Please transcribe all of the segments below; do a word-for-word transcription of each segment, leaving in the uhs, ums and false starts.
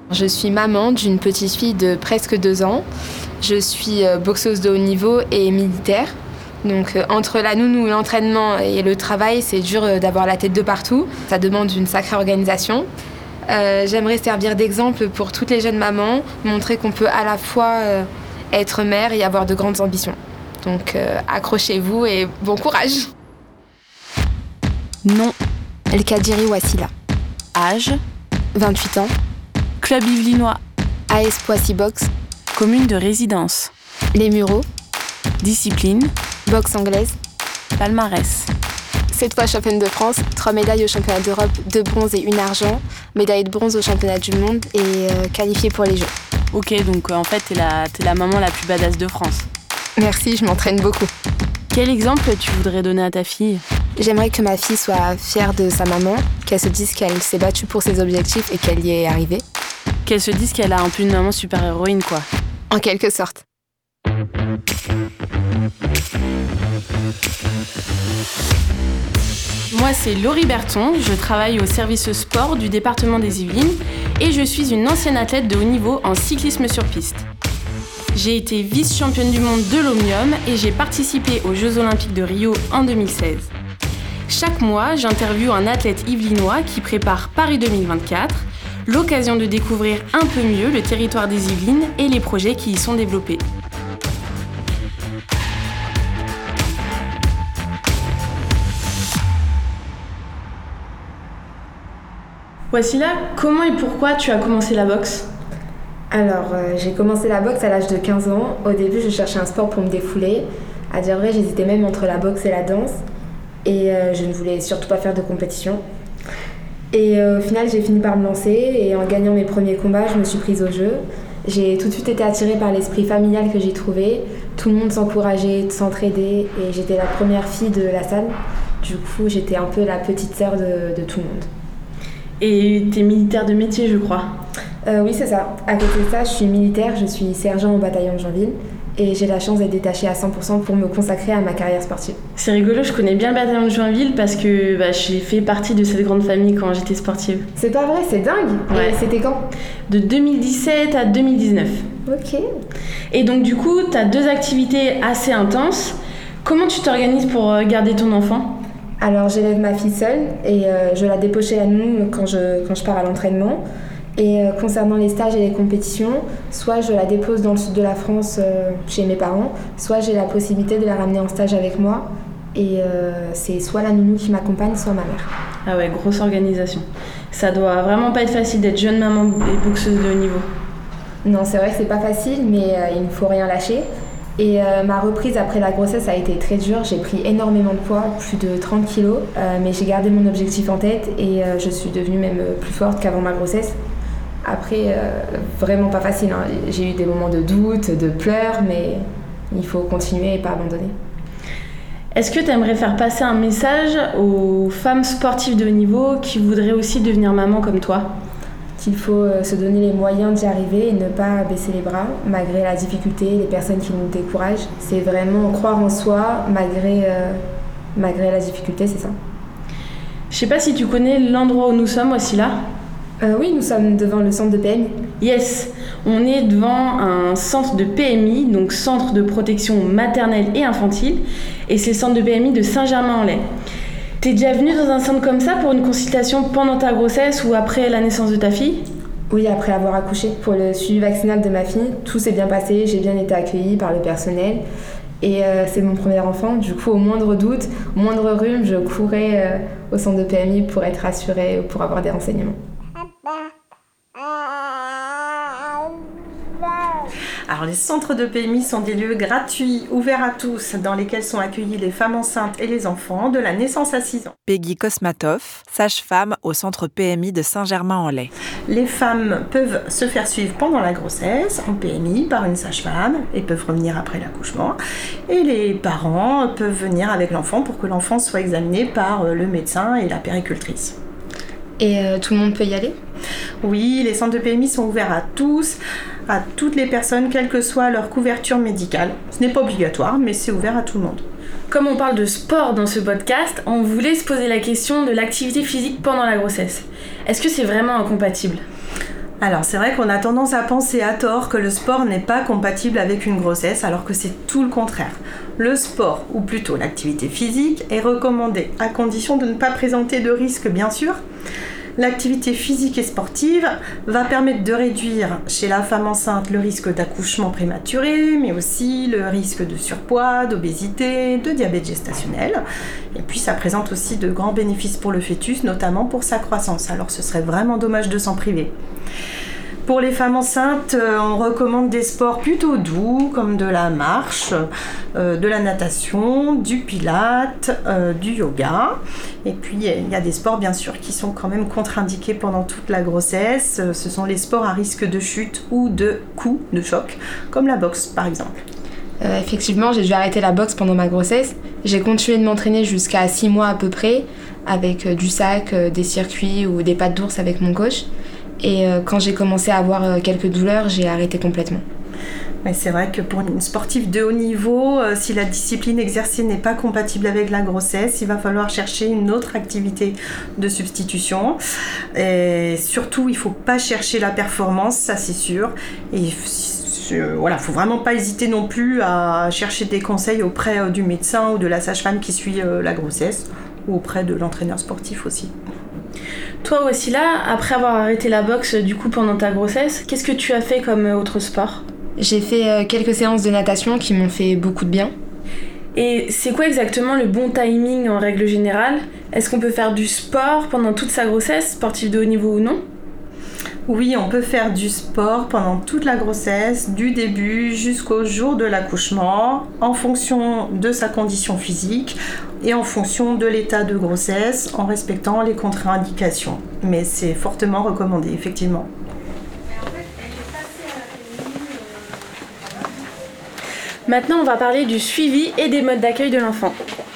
Je suis maman d'une petite fille de presque deux ans. Je suis boxeuse de haut niveau et militaire. Donc entre la nounou, l'entraînement et le travail, c'est dur d'avoir la tête de partout. Ça demande une sacrée organisation. Euh, j'aimerais servir d'exemple pour toutes les jeunes mamans, montrer qu'on peut à la fois euh, être mère et avoir de grandes ambitions. Donc euh, accrochez-vous et bon courage. Nom, El Kadiri Wassila. âge, vingt-huit ans. club yvelinois, A S Poissy Boxe. commune de résidence, Les Mureaux. discipline, Boxe anglaise. palmarès. Sept fois championne de France, trois médailles au championnat d'Europe, deux bronzes et une argent, médaille de bronze au championnat du monde et euh, qualifiée pour les Jeux. Ok, donc euh, en fait, t'es la, t'es la maman la plus badass de France. Merci, je m'entraîne beaucoup. Quel exemple tu voudrais donner à ta fille ? J'aimerais que ma fille soit fière de sa maman, qu'elle se dise qu'elle s'est battue pour ses objectifs et qu'elle y est arrivée. Qu'elle se dise qu'elle a un peu une maman super-héroïne, quoi. En quelque sorte. Moi, c'est Laurie Berton, je travaille au service sport du département des Yvelines et je suis une ancienne athlète de haut niveau en cyclisme sur piste. J'ai été vice-championne du monde de l'Omnium et j'ai participé aux Jeux Olympiques de Rio en deux mille seize. Chaque mois, j'interviewe un athlète yvelinois qui prépare Paris deux mille vingt-quatre, l'occasion de découvrir un peu mieux le territoire des Yvelines et les projets qui y sont développés. Wassila, comment et pourquoi tu as commencé la boxe ? Alors, euh, j'ai commencé la boxe à l'âge de quinze ans. Au début, je cherchais un sport pour me défouler. À dire vrai, j'hésitais même entre la boxe et la danse. Et euh, je ne voulais surtout pas faire de compétition. Et euh, au final, j'ai fini par me lancer. Et en gagnant mes premiers combats, je me suis prise au jeu. J'ai tout de suite été attirée par l'esprit familial que j'y trouvais. Tout le monde s'encourageait, s'entraidait. Et j'étais la première fille de la salle. Du coup, j'étais un peu la petite sœur de, de tout le monde. Et t'es militaire de métier, je crois. Euh, oui, c'est ça. À côté de ça, je suis militaire, je suis sergent au bataillon de Joinville et j'ai la chance d'être détachée à cent pour cent pour me consacrer à ma carrière sportive. C'est rigolo, je connais bien le bataillon de Joinville parce que bah, j'ai fait partie de cette grande famille quand j'étais sportive. C'est pas vrai, c'est dingue. Ouais. Et c'était quand ? De deux mille dix-sept à deux mille dix-neuf. Ok. Et donc du coup, t'as deux activités assez intenses. Comment tu t'organises pour garder ton enfant ? Alors j'élève ma fille seule et euh, je la dépose chez la nounou quand je, quand je pars à l'entraînement. Et euh, concernant les stages et les compétitions, soit je la dépose dans le sud de la France euh, chez mes parents, soit j'ai la possibilité de la ramener en stage avec moi. Et euh, c'est soit la nounou qui m'accompagne, soit ma mère. Ah ouais, grosse organisation. Ça doit vraiment pas être facile d'être jeune maman et boxeuse de haut niveau. Non, c'est vrai que c'est pas facile, mais euh, il ne faut rien lâcher. Et euh, ma reprise après la grossesse a été très dure. J'ai pris énormément de poids, plus de trente kilos, euh, mais j'ai gardé mon objectif en tête et euh, je suis devenue même plus forte qu'avant ma grossesse. Après, euh, vraiment pas facile, hein. J'ai eu des moments de doute, de pleurs, mais il faut continuer et pas abandonner. Est-ce que tu aimerais faire passer un message aux femmes sportives de haut niveau qui voudraient aussi devenir maman comme toi ? Qu'il faut euh, se donner les moyens d'y arriver et ne pas baisser les bras, malgré la difficulté, les personnes qui nous découragent. C'est vraiment croire en soi, malgré, euh, malgré la difficulté, c'est ça. Je sais pas si tu connais l'endroit où nous sommes, Wassila ? Euh, oui, nous sommes devant le centre de P M I. Yes, on est devant un centre de P M I, donc centre de protection maternelle et infantile, et c'est le centre de P M I de Saint-Germain-en-Laye. T'es déjà venue dans un centre comme ça pour une consultation pendant ta grossesse ou après la naissance de ta fille ? Oui, après avoir accouché. Pour le suivi vaccinal de ma fille, tout s'est bien passé, j'ai bien été accueillie par le personnel. Et euh, c'est mon premier enfant, du coup au moindre doute, au moindre rhume, je courais euh, au centre de P M I pour être rassurée, pour avoir des renseignements. Alors les centres de P M I sont des lieux gratuits, ouverts à tous, dans lesquels sont accueillies les femmes enceintes et les enfants de la naissance à six ans. Peggy Kosmatov, sage-femme au centre P M I de Saint-Germain-en-Laye. Les femmes peuvent se faire suivre pendant la grossesse en P M I par une sage-femme et peuvent revenir après l'accouchement. Et les parents peuvent venir avec l'enfant pour que l'enfant soit examiné par le médecin et la puéricultrice. Et euh, tout le monde peut y aller ? Oui, les centres de P M I sont ouverts à tous, à toutes les personnes, quelle que soit leur couverture médicale. Ce n'est pas obligatoire, mais c'est ouvert à tout le monde. Comme on parle de sport dans ce podcast, on voulait se poser la question de l'activité physique pendant la grossesse. Est-ce que c'est vraiment incompatible ? Alors c'est vrai qu'on a tendance à penser à tort que le sport n'est pas compatible avec une grossesse, alors que c'est tout le contraire. Le sport, ou plutôt l'activité physique, est recommandé à condition de ne pas présenter de risque bien sûr. L'activité physique et sportive va permettre de réduire chez la femme enceinte le risque d'accouchement prématuré, mais aussi le risque de surpoids, d'obésité, de diabète gestationnel. Et puis ça présente aussi de grands bénéfices pour le fœtus, notamment pour sa croissance. Alors ce serait vraiment dommage de s'en priver. Pour les femmes enceintes, on recommande des sports plutôt doux, comme de la marche, euh, de la natation, du pilate, euh, du yoga. Et puis, il y a des sports, bien sûr, qui sont quand même contre-indiqués pendant toute la grossesse. Ce sont les sports à risque de chute ou de coup, de choc, comme la boxe, par exemple. Euh, effectivement, j'ai dû arrêter la boxe pendant ma grossesse. J'ai continué de m'entraîner jusqu'à six mois à peu près, avec euh, du sac, euh, des circuits ou des pattes d'ours avec mon coach. Et euh, quand j'ai commencé à avoir euh, quelques douleurs, j'ai arrêté complètement. Mais c'est vrai que pour une sportive de haut niveau, euh, si la discipline exercée n'est pas compatible avec la grossesse, il va falloir chercher une autre activité de substitution. Et surtout, il ne faut pas chercher la performance, ça c'est sûr. Et euh, voilà, il ne faut vraiment pas hésiter non plus à chercher des conseils auprès euh, du médecin ou de la sage-femme qui suit euh, la grossesse, ou auprès de l'entraîneur sportif aussi. Toi Wassila, après avoir arrêté la boxe du coup pendant ta grossesse, qu'est-ce que tu as fait comme autre sport ? J'ai fait euh, quelques séances de natation qui m'ont fait beaucoup de bien. Et c'est quoi exactement le bon timing en règle générale ? Est-ce qu'on peut faire du sport pendant toute sa grossesse, sportif de haut niveau ou non ? Oui, on peut faire du sport pendant toute la grossesse, du début jusqu'au jour de l'accouchement, en fonction de sa condition physique et en fonction de l'état de grossesse, en respectant les contre-indications. Mais c'est fortement recommandé, effectivement. Maintenant, on va parler du suivi et des modes d'accueil de l'enfant.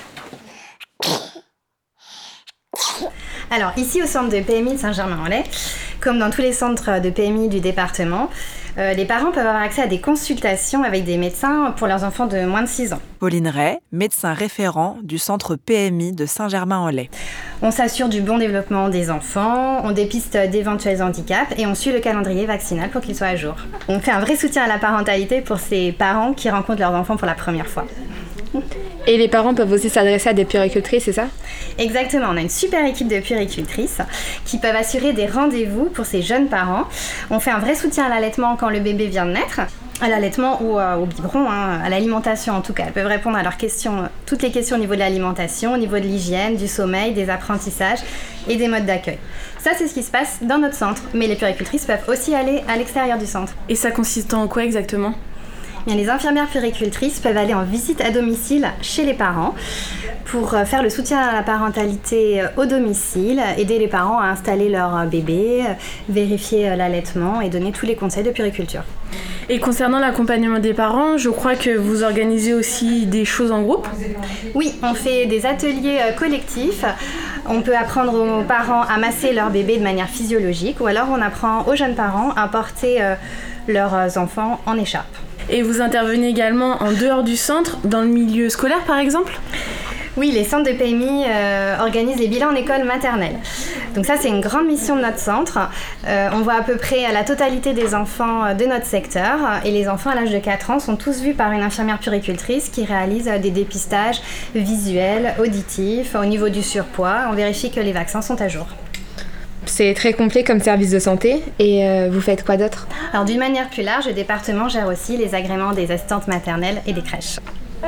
Alors, ici au centre de P M I de Saint-Germain-en-Laye, comme dans tous les centres de P M I du département, euh, les parents peuvent avoir accès à des consultations avec des médecins pour leurs enfants de moins de six ans. Pauline Ray, médecin référent du centre P M I de Saint-Germain-en-Laye. On s'assure du bon développement des enfants, on dépiste d'éventuels handicaps et on suit le calendrier vaccinal pour qu'il soit à jour. On fait un vrai soutien à la parentalité pour ces parents qui rencontrent leurs enfants pour la première fois. Et les parents peuvent aussi s'adresser à des puéricultrices, c'est ça ? Exactement, on a une super équipe de puéricultrices qui peuvent assurer des rendez-vous pour ces jeunes parents. On fait un vrai soutien à l'allaitement quand le bébé vient de naître, à l'allaitement ou euh, au biberon, hein, à l'alimentation en tout cas. Elles peuvent répondre à leurs questions, toutes les questions au niveau de l'alimentation, au niveau de l'hygiène, du sommeil, des apprentissages et des modes d'accueil. Ça, c'est ce qui se passe dans notre centre, mais les puéricultrices peuvent aussi aller à l'extérieur du centre. Et ça consiste en quoi exactement ? Bien, les infirmières puéricultrices peuvent aller en visite à domicile chez les parents pour faire le soutien à la parentalité au domicile, aider les parents à installer leur bébé, vérifier l'allaitement et donner tous les conseils de puériculture. Et concernant l'accompagnement des parents, je crois que vous organisez aussi des choses en groupe ? Oui, on fait des ateliers collectifs. On peut apprendre aux parents à masser leur bébé de manière physiologique ou alors on apprend aux jeunes parents à porter leurs enfants en écharpe. Et vous intervenez également en dehors du centre, dans le milieu scolaire par exemple ? Oui, les centres de P M I euh, organisent les bilans en école maternelle. Donc ça, c'est une grande mission de notre centre. Euh, on voit à peu près la totalité des enfants de notre secteur et les enfants à l'âge de quatre ans sont tous vus par une infirmière puéricultrice qui réalise des dépistages visuels, auditifs, au niveau du surpoids. On vérifie que les vaccins sont à jour. C'est très complet comme service de santé. Et euh, vous faites quoi d'autre ? Alors d'une manière plus large, le département gère aussi les agréments des assistantes maternelles et des crèches.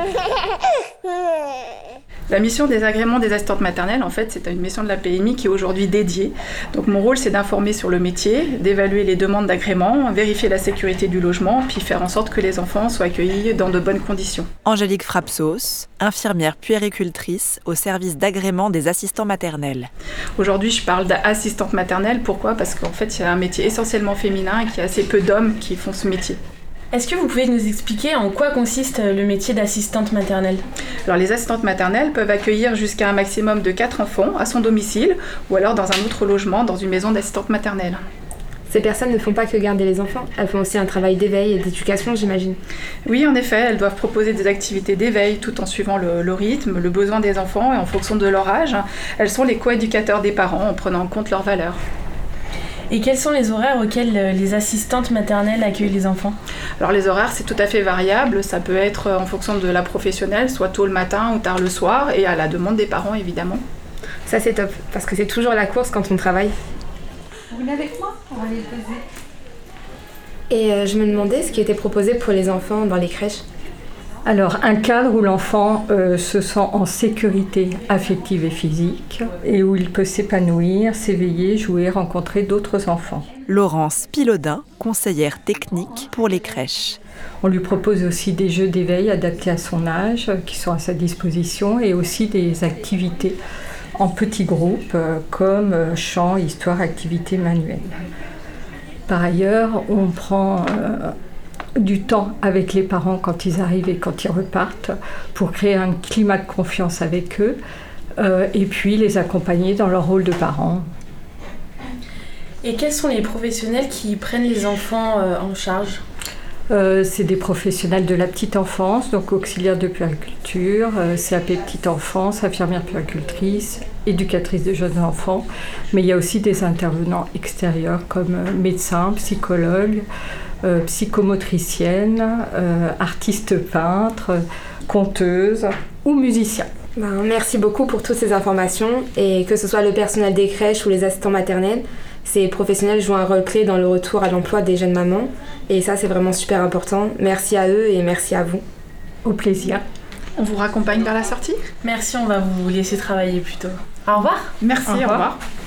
La mission des agréments des assistantes maternelles, en fait, c'est une mission de la P M I qui est aujourd'hui dédiée. Donc mon rôle, c'est d'informer sur le métier, d'évaluer les demandes d'agrément, vérifier la sécurité du logement, puis faire en sorte que les enfants soient accueillis dans de bonnes conditions. Angélique Frapsos, infirmière puéricultrice au service d'agrément des assistants maternels. Aujourd'hui, je parle d'assistante maternelle. Pourquoi ? Parce qu'en fait, c'est un métier essentiellement féminin et qu'il y a assez peu d'hommes qui font ce métier. Est-ce que vous pouvez nous expliquer en quoi consiste le métier d'assistante maternelle ? Alors, les assistantes maternelles peuvent accueillir jusqu'à un maximum de quatre enfants à son domicile ou alors dans un autre logement, dans une maison d'assistante maternelle. Ces personnes ne font pas que garder les enfants, elles font aussi un travail d'éveil et d'éducation, j'imagine. Oui, en effet, elles doivent proposer des activités d'éveil tout en suivant le, le rythme, le besoin des enfants et en fonction de leur âge. Elles sont les coéducateurs des parents en prenant en compte leurs valeurs. Et quels sont les horaires auxquels les assistantes maternelles accueillent les enfants ? Alors les horaires, c'est tout à fait variable. Ça peut être en fonction de la professionnelle, soit tôt le matin ou tard le soir, et à la demande des parents, évidemment. Ça, c'est top, parce que c'est toujours la course quand on travaille. Vous venez avec moi ? On va aller le poser. Et euh, je me demandais ce qui était proposé pour les enfants dans les crèches. Alors, un cadre où l'enfant euh, se sent en sécurité affective et physique et où il peut s'épanouir, s'éveiller, jouer, rencontrer d'autres enfants. Laurence Pilaudin, conseillère technique pour les crèches. On lui propose aussi des jeux d'éveil adaptés à son âge euh, qui sont à sa disposition et aussi des activités en petits groupes euh, comme euh, chant, histoire, activités manuelles. Par ailleurs, on prend euh, du temps avec les parents quand ils arrivent et quand ils repartent pour créer un climat de confiance avec eux euh, et puis les accompagner dans leur rôle de parents. Et quels sont les professionnels qui prennent les enfants euh, en charge ? Euh, c'est des professionnels de la petite enfance, donc auxiliaires de puériculture, euh, C A P petite enfance, infirmière puéricultrice, éducatrice de jeunes enfants, mais il y a aussi des intervenants extérieurs comme euh, médecins, psychologues, euh, psychomotriciennes, euh, artistes peintres, conteuses ou musiciens. Ben, merci beaucoup pour toutes ces informations, et que ce soit le personnel des crèches ou les assistants maternels, ces professionnels jouent un rôle clé dans le retour à l'emploi des jeunes mamans, et ça c'est vraiment super important. Merci à eux et merci à vous. Au plaisir. On vous raccompagne vers la sortie ? Merci, on va vous laisser travailler plutôt. Au revoir. Merci, Au au revoir. revoir.